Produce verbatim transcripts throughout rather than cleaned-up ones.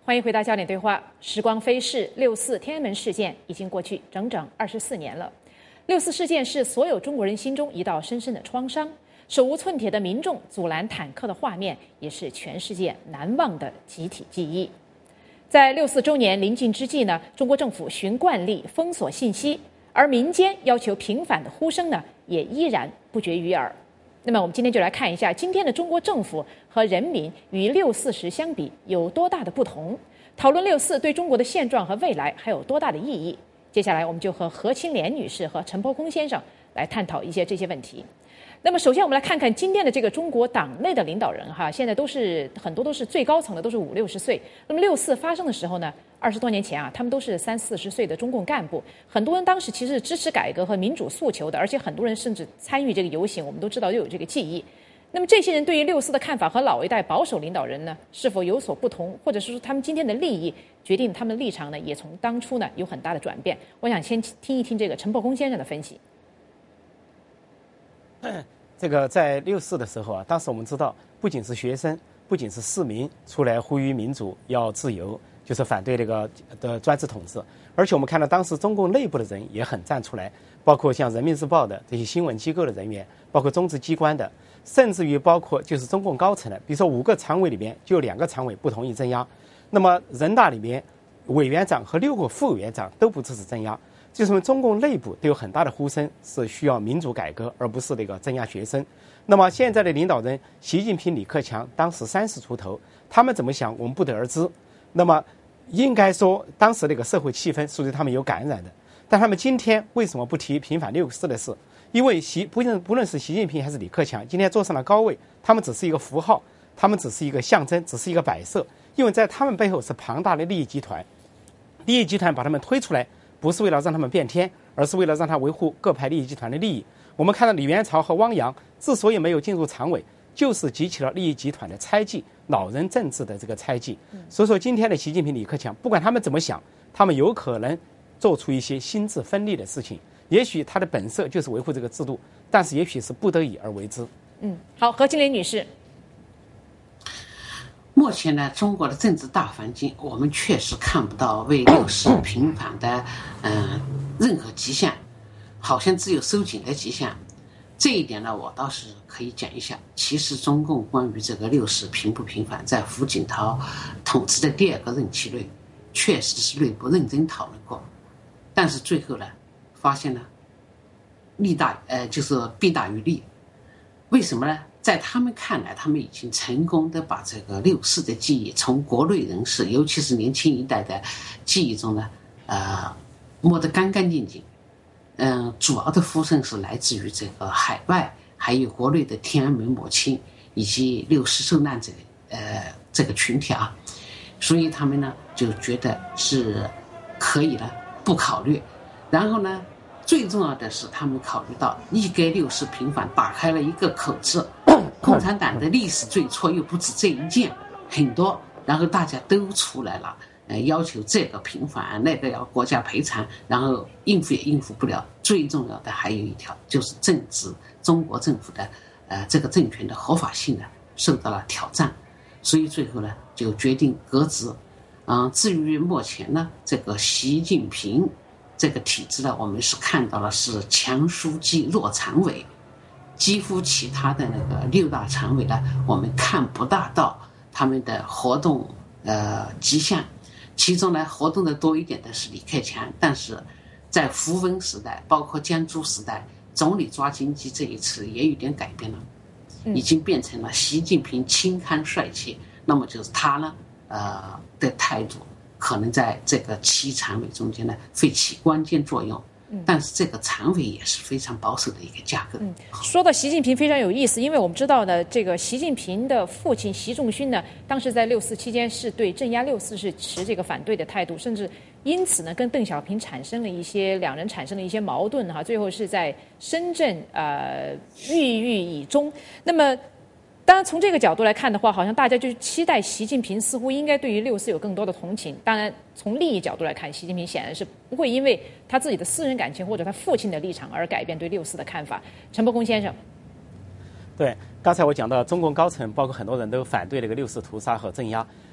欢迎回到焦点对话。时光飞逝，六四天安门事件已经过去整整二十四年了。六四事件是所有中国人心中一道深深的创伤，手无寸铁的民众阻拦坦克的画面，也是全世界难忘的集体记忆。在六四周年临近之际呢，中国政府循惯例封锁信息，而民间要求平反的呼声呢，也依然不绝于耳。那么我们今天就来看一下，今天的中国政府和人民与六四时相比有多大的不同，讨论六四对中国的现状和未来还有多大的意义。接下来我们就和何清莲女士和陈伯空先生来探讨一些这些问题。那么首先我们来看看今天的这个中国党内的领导人哈，现在都是很多都是最高层的，都是五六十岁。那么六四发生的时候呢，二十多年前啊，他们都是三四十岁的中共干部，很多人当时其实是支持改革和民主诉求的，而且很多人甚至参与这个游行，我们都知道又有这个记忆。那么这些人对于六四的看法和老一代保守领导人呢是否有所不同，或者是说他们今天的利益决定他们的立场呢，也从当初呢有很大的转变。我想先听一听这个陈伯空先生的分析。 嗯这个在六四的时候啊，当时我们知道，不仅是学生，不仅是市民出来呼吁民主要自由，就是反对这个的专制统治，而且我们看到当时中共内部的人也很站出来，包括像人民日报的这些新闻机构的人员，包括中治机关的，甚至于包括就是中共高层的，比如说五个常委里面就有两个常委不同意镇压，那么人大里面委员长和六个副委员长都不支持镇压。就说明中共内部都有很大的呼声，是需要民主改革，而不是那个镇压学生。那么现在的领导人习近平、李克强当时三十出头，他们怎么想，我们不得而知。那么应该说，当时那个社会气氛是对他们有感染的。但他们今天为什么不提平反六四的事？因为习不论不论是习近平还是李克强，今天坐上了高位，他们只是一个符号，他们只是一个象征，只是一个摆设。因为在他们背后是庞大的利益集团，利益集团把他们推出来。不是为了让他们变天，而是为了让他维护各派利益集团的利益。我们看到李元朝和汪洋之所以没有进入常委，就是激起了利益集团的猜忌，老人政治的这个猜忌。所以说，今天的习近平、李克强，不管他们怎么想，他们有可能做出一些心智分裂的事情。也许他的本色就是维护这个制度，但是也许是不得已而为之。 嗯，好，何清莲女士。 目前呢，中国的政治大环境，我们确实看不到为六四平反的嗯、呃、任何迹象，好像只有收紧的迹象。这一点呢，我倒是可以讲一下。其实中共关于这个六四平不平反，在胡锦涛统治的第二个任期内，确实是内部认真讨论过，但是最后呢，发现呢，利大呃就是弊大于利。为什么呢？在他们看来，他们已经成功的把这个六四的记忆从国内人士，尤其是年轻一代的记忆中呢，呃，摸得干干净净。嗯、呃，主要的呼声是来自于这个海外，还有国内的天安门母亲以及六四受难者呃这个群体啊，所以他们呢就觉得是可以了，不考虑。然后呢，最重要的是，他们考虑到一该六四平反打开了一个口子，共产党的历史罪错又不止这一件，很多，然后大家都出来了，呃，要求这个平反，那个要国家赔偿，然后应付也应付不了。最重要的还有一条，就是政治，中国政府的呃这个政权的合法性呢受到了挑战，所以最后呢就决定革职。嗯、呃，至于目前呢，这个习近平这个体制呢，我们是看到了是强书记弱常委，几乎其他的那个六大常委呢，我们看不大到他们的活动呃迹象。其中呢，活动的多一点的是李克强，但是在胡温时代，包括江朱时代，总理抓经济这一次也有点改变了，已经变成了习近平轻看帅气。那么就是他呢，呃的态度。可能在这个七常委中间呢，会起关键作用。但是这个常委也是非常保守的一个架构。 嗯，说到习近平非常有意思，因为我们知道呢，这个习近平的父亲习仲勋呢，当时在六四期间是对镇压六四是持这个反对的态度，甚至因此呢，跟邓小平产生了一些两人产生了一些矛盾哈，最后是在深圳呃郁郁以终。那么。当然，从这个角度来看的话，好像大家就期待习近平似乎应该对于六四有更多的同情。当然，从利益角度来看，习近平显然是不会因为他自己的私人感情或者他父亲的立场而改变对六四的看法。陈伯空先生， 对，刚才我讲到中共高层，包括很多人都反对这个六四屠杀和镇压。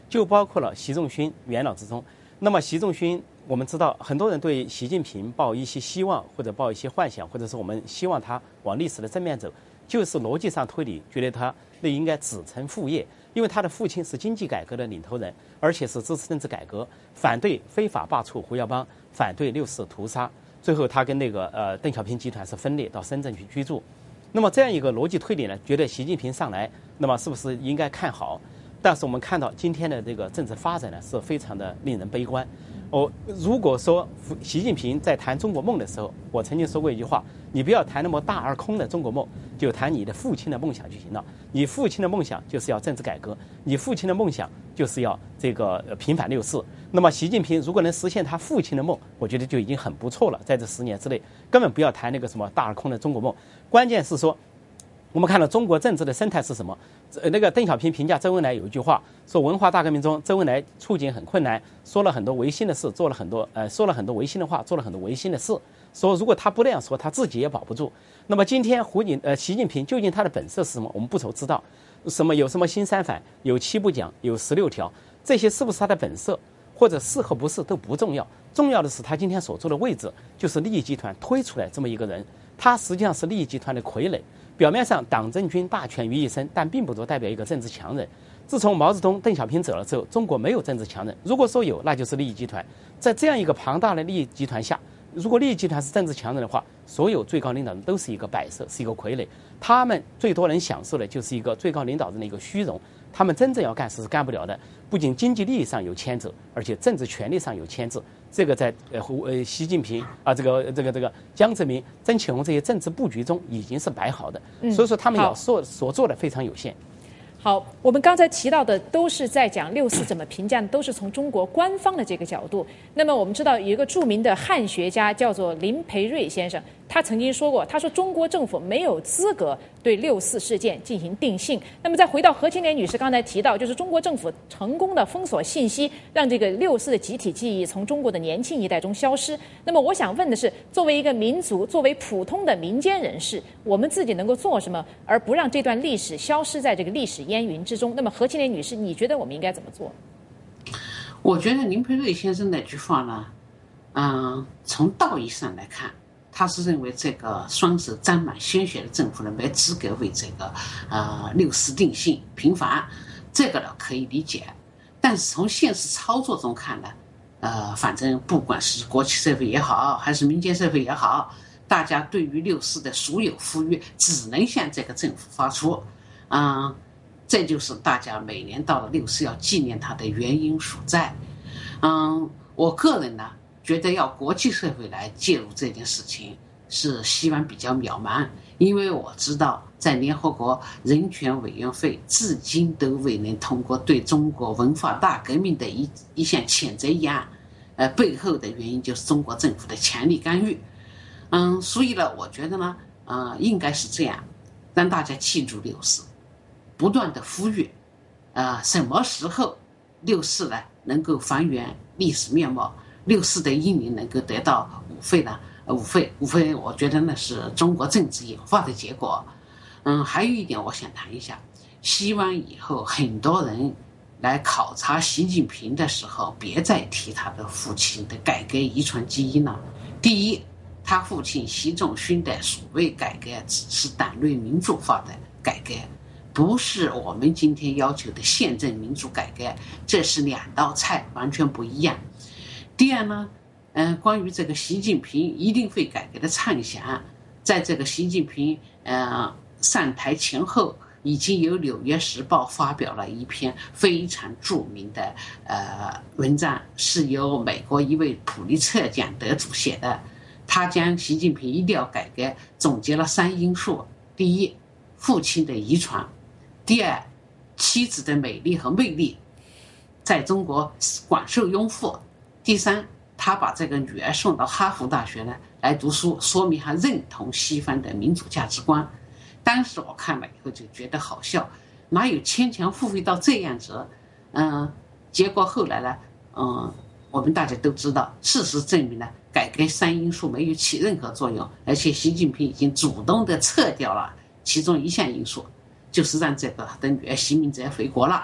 就包括了习仲勋元老之中。那么习仲勋，我们知道很多人对习近平抱一些希望，或者抱一些幻想，或者是我们希望他往历史的正面走，就是逻辑上推理，觉得他那应该子承父业，因为他的父亲是经济改革的领头人，而且是支持政治改革，反对非法罢黜胡耀邦，反对六四屠杀。最后他跟那个呃邓小平集团是分裂到深圳去居住。那么这样一个逻辑推理呢，觉得习近平上来，那么是不是应该看好？但是我们看到今天的这个政治发展呢，是非常的令人悲观。哦，如果说习近平在谈中国梦的时候，我曾经说过一句话：你不要谈那么大而空的中国梦，就谈你的父亲的梦想就行了。你父亲的梦想就是要政治改革，你父亲的梦想就是要这个平反六四。那么习近平如果能实现他父亲的梦，我觉得就已经很不错了。在这十年之内，根本不要谈那个什么大而空的中国梦。关键是说，我们看到中国政治的生态是什么？呃，那个邓小平评价周恩来有一句话，说文化大革命中周恩来处境很困难，说了很多违心的事，做了很多呃说了很多违心的话，做了很多违心的事。说如果他不那样说，他自己也保不住。那么今天胡锦呃习近平究竟他的本色是什么？我们不愁知道。什么有什么新三反，有七不讲，有十六条，这些是不是他的本色，或者是和不是都不重要。重要的是他今天所坐的位置，就是利益集团推出来这么一个人，他实际上是利益集团的傀儡。表面上党政军大权于一身，但并不足代表一个政治强人。自从毛泽东、邓小平走了之后，中国没有政治强人。如果说有，那就是利益集团。在这样一个庞大的利益集团下，如果利益集团是政治强人的话，所有最高领导人都是一个摆设，是一个傀儡。他们最多能享受的就是一个最高领导人的一个虚荣。他们真正要干事是干不了的。不仅经济利益上有牵制，而且政治权力上有牵制。这个在呃呃习近平啊，这个这个这个江泽民、曾庆红这些政治布局中已经是摆好的， 嗯、 所以说他们要所所做的非常有限。 好，我们刚才提到的都是在讲六四怎么评价，都是从中国官方的这个角度。那么我们知道有一个著名的汉学家叫做林培瑞先生，他曾经说过，他说中国政府没有资格对六四事件进行定性。那么再回到何青莲女士刚才提到，就是中国政府成功的封锁信息，让这个六四的集体记忆从中国的年轻一代中消失。那么我想问的是，作为一个民族，作为普通的民间人士，我们自己能够做什么，而不让这段历史消失在这个历史烟云之中？那么何青莲女士，你觉得我们应该怎么做？ 我觉得林培瑞先生那句话呢，嗯，从道义上来看，他是认为这个双手沾满鲜血的政府呢，没资格为这个呃六四定性平反，这个呢可以理解。但是从现实操作中看呢，呃，反正不管是国际社会也好，还是民间社会也好，大家对于六四的所有呼吁，只能向这个政府发出，嗯。这就是大家每年到了六四要纪念它的原因所在。嗯，我个人呢觉得要国际社会来介入这件事情是希望比较渺茫，因为我知道在联合国人权委员会至今都未能通过对中国文化大革命的一一项谴责议案，呃，背后的原因就是中国政府的强力干预。嗯，所以呢，我觉得呢，呃，应该是这样，让大家记住六四。不断的呼吁，呃，什么时候六四呢能够还原历史面貌，六四的英灵能够得到五废呢？呃，五废，五废，我觉得那是中国政治演化的结果。嗯，还有一点我想谈一下，希望以后很多人来考察习近平的时候，别再提他的父亲的改革遗传基因了。第一，他父亲习仲勋的所谓改革只是党内民主化的改革，不是我们今天要求的宪政民主改革，这是两道菜，完全不一样。第二呢，嗯、呃，关于这个习近平一定会改革的畅想，在这个习近平呃上台前后，已经有《纽约时报》发表了一篇非常著名的呃文章，是由美国一位普利策奖得主写的。他将习近平一定要改革总结了三因素：第一，父亲的遗传；第二，妻子的美丽和魅力在中国广受拥护；第三，他把这个女儿送到哈佛大学呢来读书，说明他认同西方的民主价值观。当时我看了以后就觉得好笑，哪有牵强附会到这样子？嗯、呃，结果后来呢，嗯，我们大家都知道，事实证明呢，改革三因素没有起任何作用，而且习近平已经主动的撤掉了其中一项因素，就是让这个他的女儿习明泽回国了，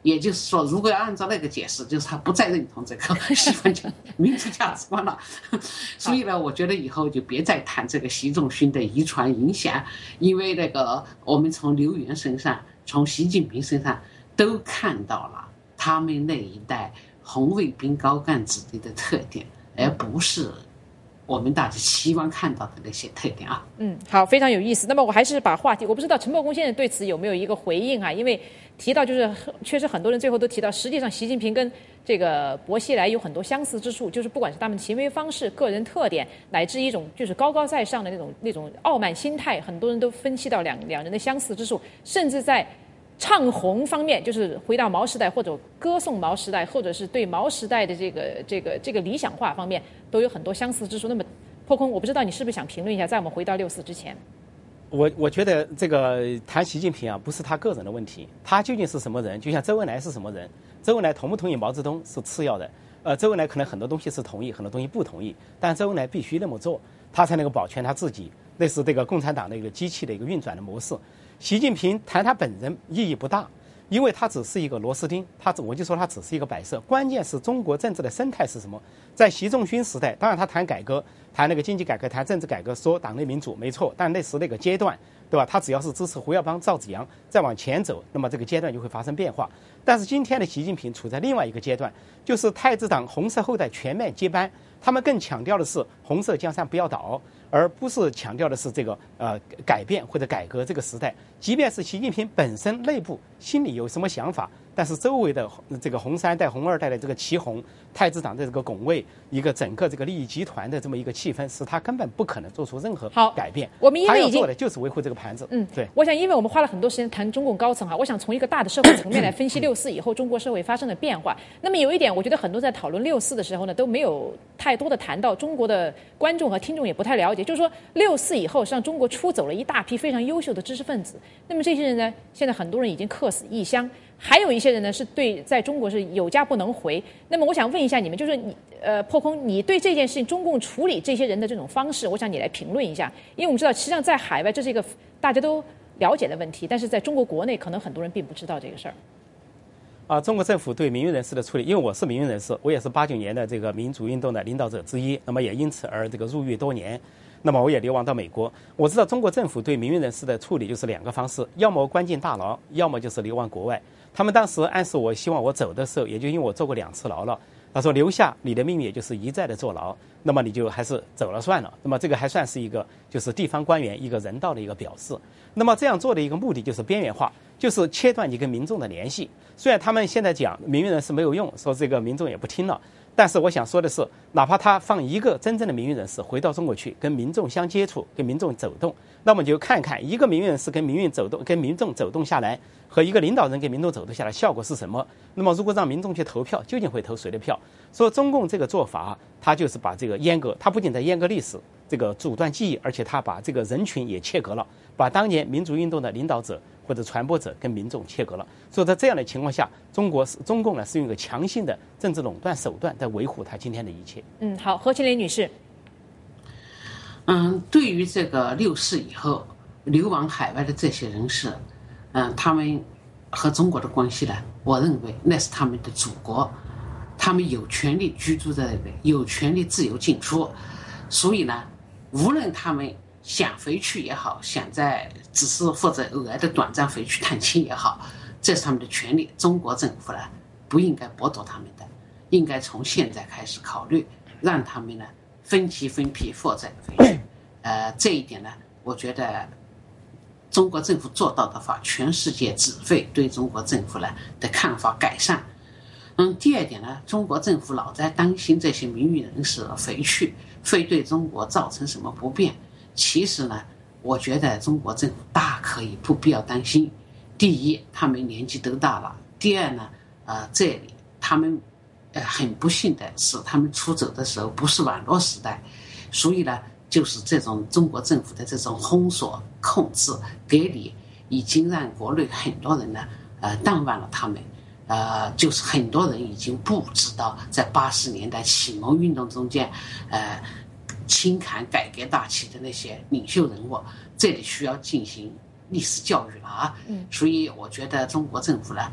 也就是说，如果要按照那个解释，就是他不再认同这个西方民主价值观了。所以呢，我觉得以后就别再谈这个习仲勋的遗传影响，因为那个我们从刘源身上，从习近平身上都看到了他们那一代红卫兵高干子弟的特点，而不是我们大家希望看到的那些特点啊。 嗯，好，非常有意思。那么我还是把话题，我不知道陈伯公先生对此有没有一个回应啊？因为提到就是确实很多人最后都提到，实际上习近平跟这个薄熙来有很多相似之处，就是不管是他们的行为方式、个人特点，乃至一种就是高高在上的那种那种傲慢心态，很多人都分析到两两人的相似之处，甚至在唱红方面，就是回到毛时代或者歌颂毛时代，或者是对毛时代的这个这个这个理想化方面，都有很多相似之处。那么破空，我不知道你是不是想评论一下，在我们回到六四之前。 我我觉得这个谈习近平啊，不是他个人的问题，他究竟是什么人？就像周恩来是什么人？周恩来同不同意毛泽东是次要的，呃，周恩来可能很多东西是同意，很多东西不同意，但周恩来必须那么做，他才能够保全他自己，那是这个共产党的一个机器的一个运转的模式。习近平谈他本人意义不大，因为他只是一个螺丝钉，他我就说他只是一个摆设。关键是中国政治的生态是什么？在习仲勋时代，当然他谈改革，谈那个经济改革，谈政治改革，说党内民主没错，但那是那个阶段，对吧？他只要是支持胡耀邦、赵紫阳再往前走，那么这个阶段就会发生变化。但是今天的习近平处在另外一个阶段，就是太子党红色后代全面接班，他们更强调的是红色江山不要倒，而不是强调的是这个呃改变或者改革这个时代。即便是习近平本身内部心里有什么想法，但是周围的这个红三代、红二代的这个旗红，太子党的这个拱卫，一个整个这个利益集团的这么一个气氛，使他根本不可能做出任何改变。 我们因为已经他要做的就是维护这个盘子。 嗯， 对。 我想，因为我们花了很多时间谈中共高层哈，我想从一个大的社会层面来分析六四以后中国社会发生的变化。那么有一点，我觉得很多在讨论六四的时候呢，都没有太多的谈到，中国的观众和听众也不太了解，就是说六四以后，实际上中国出走了一大批非常优秀的知识分子。那么这些人呢，现在很多人已经客死异乡。还有一些人呢，是对在中国是有家不能回。那么我想问一下你们，就是你呃破空，你对这件事情中共处理这些人的这种方式，我想你来评论一下。因为我们知道，实际上在海外这是一个大家都了解的问题，但是在中国国内可能很多人并不知道这个事儿。 啊，中国政府对民运人士的处理，因为我是民运人士，我也是八九年的这个民主运动的领导者之一，那么也因此而这个入狱多年。那么我也流亡到美国，我知道中国政府对民运人士的处理就是两个方式，要么关进大牢，要么就是流亡国外。他们当时暗示我希望我走的时候，也就因为我坐过两次牢了，他说留下你的命运也就是一再的坐牢，那么你就还是走了算了。那么这个还算是一个就是地方官员一个人道的一个表示。那么这样做的一个目的就是边缘化，就是切断你跟民众的联系。虽然他们现在讲民运人士没有用，说这个民众也不听了，但是我想说的是，哪怕他放一个真正的民运人士回到中国去，跟民众相接触，跟民众走动，那么你就看看一个民运人士跟民运走动、跟民众走动下来，和一个领导人跟民众走动下来，效果是什么？那么如果让民众去投票，究竟会投谁的票？说中共这个做法，他就是把这个阉割，他不仅在阉割历史，这个阻断记忆，而且他把这个人群也切割了，把当年民主运动的领导者或者传播者跟民众切割了。所以在这样的情况下，中国是中共呢是用一个强性的政治垄断手段在维护他今天的一切。 嗯，好，何庆莲女士。 嗯，对于这个六四以后流亡海外的这些人士，嗯，他们和中国的关系呢，我认为那是他们的祖国，他们有权利居住在那边，有权利自由进出，所以呢，无论他们想回去也好，想在只是或者偶尔的短暂回去探亲也好，这是他们的权利。中国政府呢，不应该剥夺他们的，应该从现在开始考虑，让他们呢分期分批或者回去。呃，这一点呢，我觉得中国政府做到的话，全世界只会对中国政府呢的看法改善。嗯，第二点呢，中国政府老在担心这些民运人士回去会对中国造成什么不便。其实呢，我觉得中国政府大可以不必要担心。第一，他们年纪都大了；第二呢，呃，这里他们呃很不幸的是，他们出走的时候不是网络时代，所以呢，就是这种中国政府的这种封锁控制隔离，已经让国内很多人呢，呃，淡忘了他们。呃，就是很多人已经不知道，在八十年代启蒙运动中间，呃。轻看改革大旗的那些领袖人物，这里需要进行历史教育了啊。嗯，所以我觉得中国政府呢，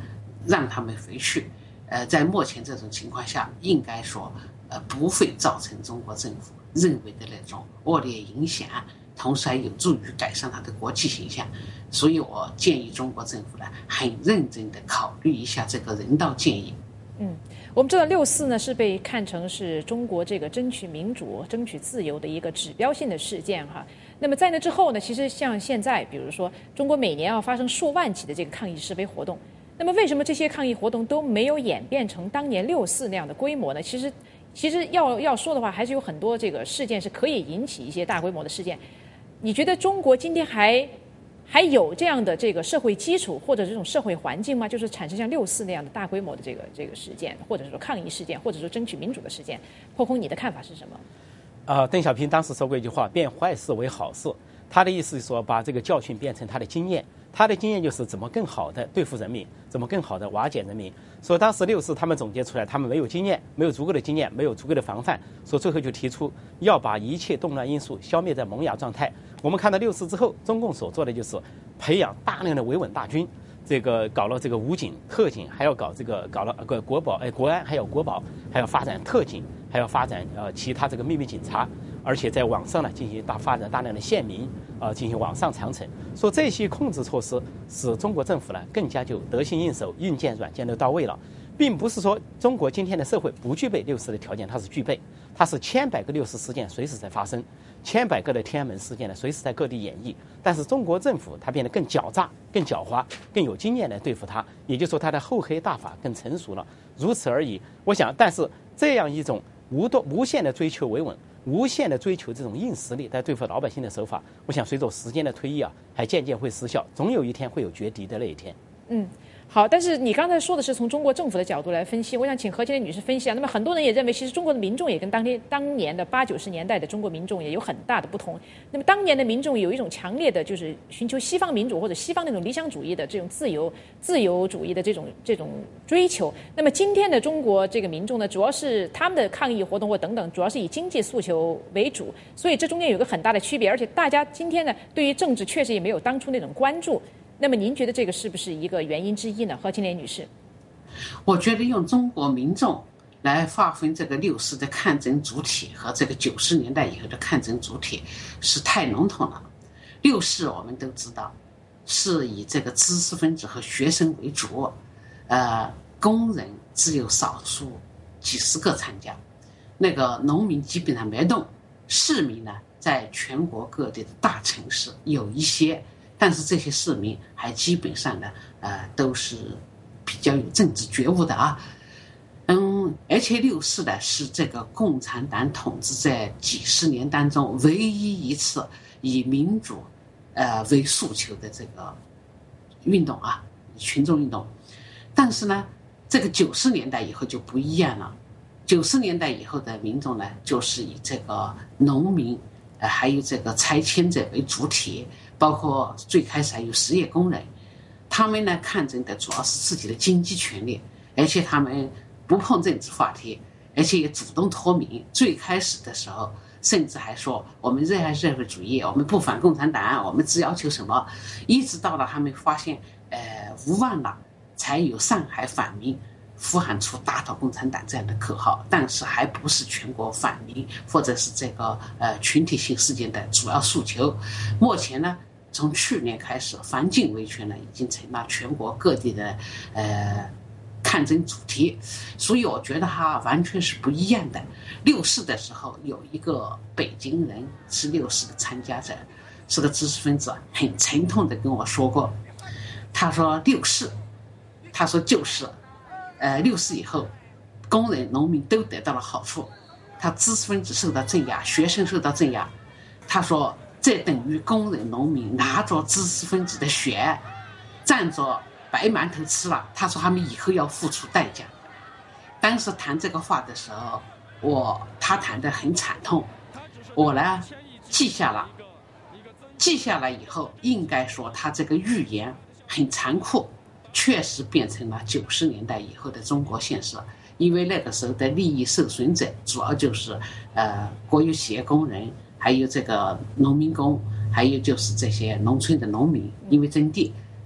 让他们回去。呃，在目前这种情况下，应该说，呃，不会造成中国政府认为的那种恶劣影响，同时还有助于改善它的国际形象。所以我建议中国政府呢，很认真地考虑一下这个人道建议。 嗯，我们知道六四呢是被看成是中国这个争取民主、争取自由的一个指标性的事件哈。那么在那之后呢，其实像现在，比如说中国每年要发生数万起的这个抗议示威活动，那么为什么这些抗议活动都没有演变成当年六四那样的规模呢？其实，其实要要说的话，还是有很多这个事件是可以引起一些大规模的事件。你觉得中国今天还？还有这样的这个社会基础或者这种社会环境吗？就是产生像六四那样的大规模的这个这个事件，或者说抗议事件，或者说争取民主的事件。破空，你的看法是什么？ 呃，邓小平当时说过一句话：“变坏事为好事。”他的意思是说，把这个教训变成他的经验。他的经验就是怎么更好的对付人民，怎么更好的瓦解人民。所以当时六四他们总结出来，他们没有经验，没有足够的经验，没有足够的防范，所以最后就提出要把一切动乱因素消灭在萌芽状态。我们看到六四之后，中共所做的就是培养大量的维稳大军，这个搞了这个武警、特警，还要搞这个搞了个国保，哎，国安，还有国保，还要发展特警，还要发展呃其他这个秘密警察。而且在网上呢进行大发展大量的县民啊、呃、进行网上长城，说这些控制措施使中国政府呢更加就得心应手，硬件软件都到位了，并不是说中国今天的社会不具备六四的条件，它是具备，它是千百个六四事件随时在发生，千百个的天安门事件呢随时在各地演绎，但是中国政府它变得更狡诈、更狡猾、更有经验来对付它，也就是说它的厚黑大法更成熟了，如此而已。我想，但是这样一种无多无限的追求维稳。无限的追求这种硬实力来对付老百姓的手法，我想随着时间的推移啊，还渐渐会失效，总有一天会有绝敌的那一天。 嗯，好，但是你刚才说的是从中国政府的角度来分析，我想请何建莲女士分析啊。那么很多人也认为，其实中国的民众也跟当天当年的八九十年代的中国民众也有很大的不同。那么当年的民众有一种强烈的，就是寻求西方民主或者西方那种理想主义的这种自由自由主义的这种这种追求。那么今天的中国这个民众呢，主要是他们的抗议活动或等等，主要是以经济诉求为主，所以这中间有个很大的区别。而且大家今天呢，对于政治确实也没有当初那种关注。那么您觉得这个是不是一个原因之一呢？何庆莲女士， 我觉得用中国民众来划分这个六四的抗争主体和这个九十年代以后的抗争主体是太笼统了。六四我们都知道是以这个知识分子和学生为主，呃，工人只有少数几十个参加，那个农民基本上没动，市民呢在全国各地的大城市有一些。但是这些市民还基本上呢，呃，都是比较有政治觉悟的啊，嗯，而且六四呢是这个共产党统治在几十年当中唯一一次以民主，呃为诉求的这个运动啊，群众运动。但是呢，这个九十年代以后就不一样了，九十年代以后的民众呢，就是以这个农民，呃，还有这个拆迁者为主体。包括最开始还有实业工人，他们呢抗争的主要是自己的经济权利，而且他们不碰政治话题，而且也主动脱敏。最开始的时候，甚至还说我们热爱社会主义，我们不反共产党，我们只要求什么。一直到了他们发现，呃，无望了，才有上海反民呼喊出打倒共产党这样的口号，但是还不是全国反民或者是这个呃群体性事件的主要诉求。目前呢，从去年开始，反警维权呢已经成了全国各地的呃抗争主题，所以我觉得它完全是不一样的。六四的时候，有一个北京人是六四的参加者，是个知识分子，很沉痛的跟我说过，他说六四，他说就是。呃，六四以后，工人、农民都得到了好处，他知识分子受到镇压，学生受到镇压。他说，这等于工人、农民拿着知识分子的血，蘸着白馒头吃了。他说他们以后要付出代价。当时谈这个话的时候，我他谈得很惨痛，我呢记下了，记下来以后，应该说他这个预言很残酷。确实变成了九十年代以后的中国现实，因为那个时候的利益受损者主要就是呃国有企业工人，还有这个农民工，还有就是这些农村的农民，因为征地，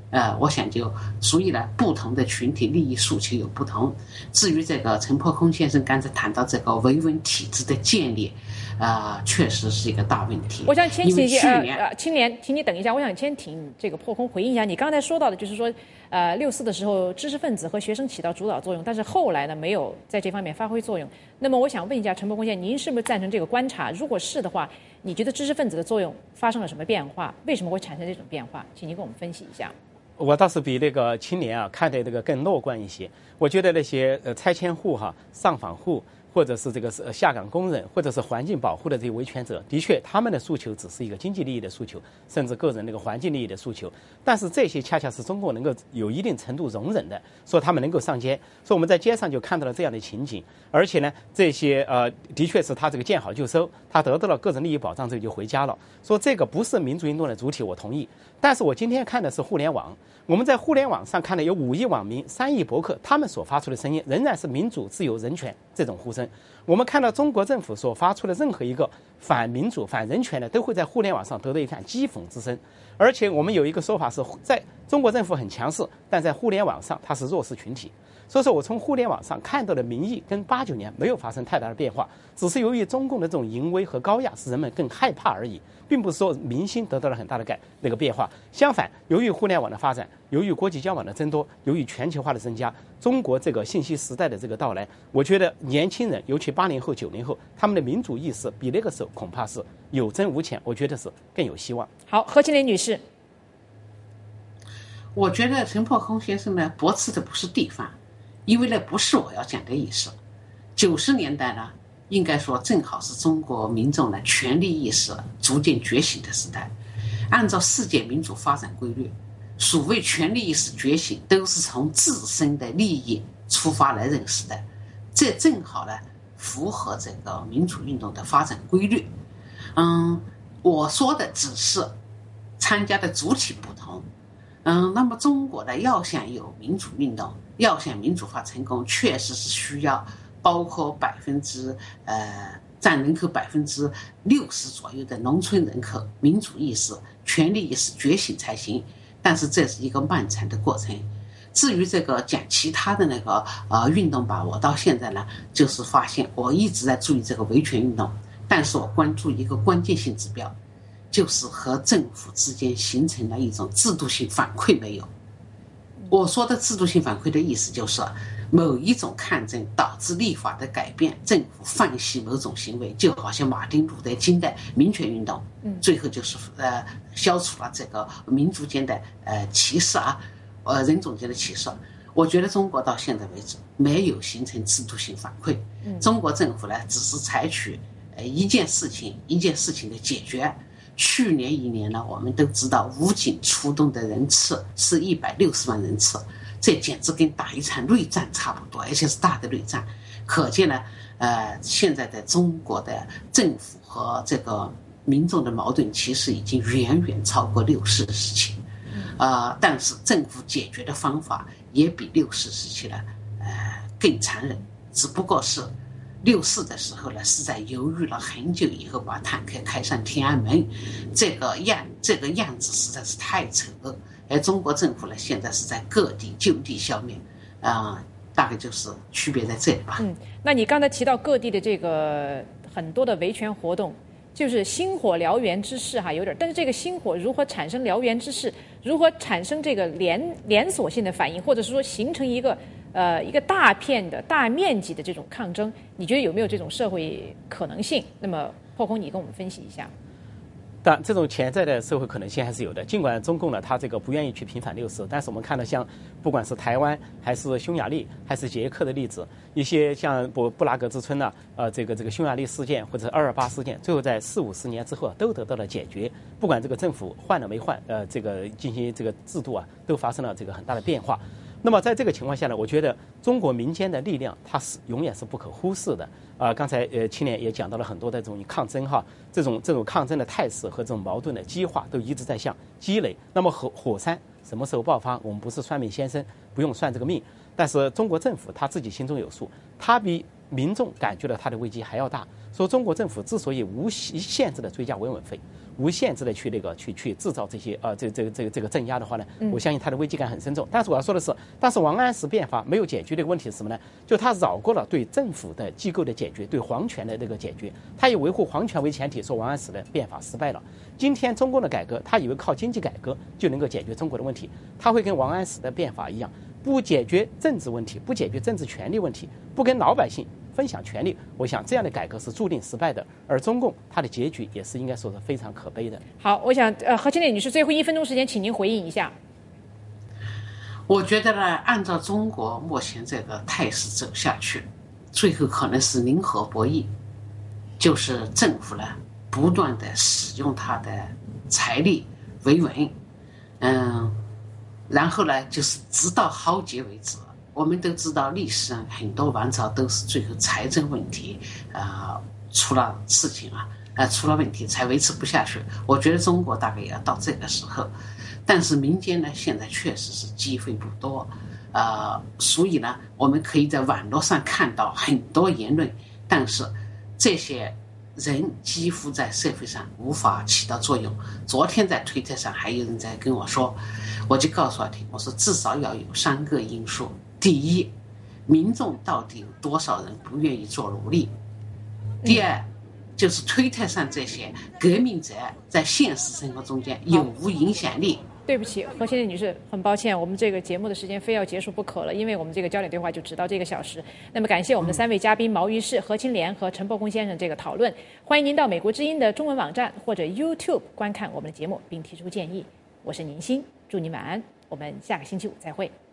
呃，我想就所以呢，不同的群体利益诉求有不同。至于这个陈破空先生刚才谈到这个维稳体制的建立，呃，确实是一个大问题。 我想先请去年呃呃青年，请你等一下，我想先请这个破空回应一下，你刚才说到的就是说，呃，六四的时候知识分子和学生起到主导作用，但是后来呢没有在这方面发挥作用。那么我想问一下陈破空先生，您是不是赞成这个观察？如果是的话，你觉得知识分子的作用发生了什么变化？为什么会产生这种变化？请您给我们分析一下。 我倒是比那个青年啊看待这个更乐观一些。我觉得那些呃拆迁户哈、上访户，或者是这个是下岗工人，或者是环境保护的这些维权者，的确他们的诉求只是一个经济利益的诉求，甚至个人那个环境利益的诉求。但是这些恰恰是中国能够有一定程度容忍的，说他们能够上街，所以我们在街上就看到了这样的情景。而且呢，这些呃的确是他这个见好就收，他得到了个人利益保障之后就回家了。说这个不是民主运动的主体，我同意。但是我今天看的是互联网。我们在互联网上看到有五亿网民、三亿博客，他们所发出的声音仍然是民主、自由、人权这种呼声。我们看到中国政府所发出的任何一个反民主、反人权的，都会在互联网上得到一番讥讽之声。而且我们有一个说法是，在中国政府很强势，但在互联网上它是弱势群体。所以说我从互联网上看到的民意跟八九年没有发生太大的变化，只是由于中共的这种淫威和高压使人们更害怕而已，并不是说民心得到了很大的改那个变化。相反，由于互联网的发展，由于国际交往的增多，由于全球化的增加，中国这个信息时代的这个到来，我觉得年轻人，尤其八零后、九零后，他们的民主意识比那个时候恐怕是有增无减，我觉得是更有希望。 好，何庆林女士， 我觉得陈破空先生呢驳斥的不是地方，因为那不是我要讲的意思。九十年代呢，应该说正好是中国民众的权利意识逐渐觉醒的时代。按照世界民主发展规律，所谓权利意识觉醒，都是从自身的利益出发来认识的，这正好呢符合这个民主运动的发展规律。嗯，我说的只是参加的主体不同。嗯，那么中国呢，要想有民主运动，要想民主化成功，确实是需要包括百分之呃占人口百分之六十左右的农村人口民主意识、权利意识觉醒才行。但是这是一个漫长的过程。至于这个讲其他的那个呃运动吧，我到现在呢，就是发现我一直在注意这个维权运动，但是我关注一个关键性指标，就是和政府之间形成了一种制度性反馈没有。我说的制度性反馈的意思就是，某一种抗争导致立法的改变，政府放弃某种行为，就好像马丁路德金的民权运动，最后就是呃消除了这个民族间的呃歧视啊，呃人种间的歧视。我觉得中国到现在为止没有形成制度性反馈，中国政府呢只是采取呃一件事情一件事情的解决。去年一年呢，我们都知道武警出动的人次是一百六十万人次，这简直跟打一场内战差不多，而且是大的内战。可见呢，呃，现在的中国的政府和这个民众的矛盾其实已经远远超过六四时期，呃，但是政府解决的方法也比六四时期呢，呃，更残忍。只不过是六四的时候呢，是在犹豫了很久以后把坦克开上天安门，这个样这个样子实在是太丑恶。而中国政府呢，现在是在各地就地消灭，啊、呃，大概就是区别在这里吧。 嗯，那你刚才提到各地的这个很多的维权活动，就是星火燎原之势哈，有点，但是这个星火如何产生燎原之势，如何产生这个连连锁性的反应，或者是说形成一个呃一个大片的大面积的这种抗争，你觉得有没有这种社会可能性？那么破空，你跟我们分析一下。 但这种潜在的社会可能性还是有的。尽管中共呢，他这个不愿意去平反六四，但是我们看到像不管是台湾还是匈牙利还是捷克的例子，一些像布布拉格之春呢、啊，呃，这个这个匈牙利事件或者二二八事件，最后在四五十年之后都得到了解决。不管这个政府换了没换，呃，这个进行这个制度啊，都发生了这个很大的变化。那么在这个情况下呢，我觉得中国民间的力量它是永远是不可忽视的啊、呃。刚才呃青年也讲到了很多的这种抗争哈，这种这种抗争的态势和这种矛盾的激化都一直在向积累。那么火火山什么时候爆发，我们不是算命先生，不用算这个命。但是中国政府他自己心中有数，他比民众感觉到他的危机还要大， 说中国政府之所以无限制的追加维稳费，无限制的去那个去去制造这些呃这这个这个这个镇压的话呢，我相信他的危机感很深重。但是我要说的是，但是王安石变法没有解决这个问题是什么呢？就他绕过了对政府的机构的解决，对皇权的这个解决，他以维护皇权为前提，说王安石的变法失败了。今天中共的改革，他以为靠经济改革就能够解决中国的问题，他会跟王安石的变法一样，不解决政治问题，不解决政治权利问题，不跟老百姓分享权利，我想这样的改革是注定失败的，而中共它的结局也是应该说是非常可悲的。 好，我想呃，何庆烈女士，最后一分钟时间，请您回应一下。 我觉得呢，按照中国目前这个态势走下去，最后可能是零和博弈，就是政府呢不断的使用它的财力维稳，嗯，然后呢就是直到浩劫为止。我们都知道，历史上很多王朝都是最后财政问题，呃，出了事情啊，呃，出了问题才维持不下去。我觉得中国大概也要到这个时候，但是民间呢，现在确实是机会不多，呃，所以呢，我们可以在网络上看到很多言论，但是这些人几乎在社会上无法起到作用。昨天在推特上还有人在跟我说，我就告诉他听，我说至少要有三个因素。第一，民众到底有多少人不愿意做奴隶？第二，就是推特上这些革命者在现实生活中间有无影响力？ 对不起，何庆烈女士，很抱歉，我们这个节目的时间非要结束不可了，因为我们这个焦点对话就只到这个小时。那么感谢我们的三位嘉宾毛于轼、何清廉和陈伯公先生这个讨论。欢迎您到美国之音的中文网站或者 YouTube 观看我们的节目，并提出建议。我是宁鑫，祝您晚安，我们下个星期五再会。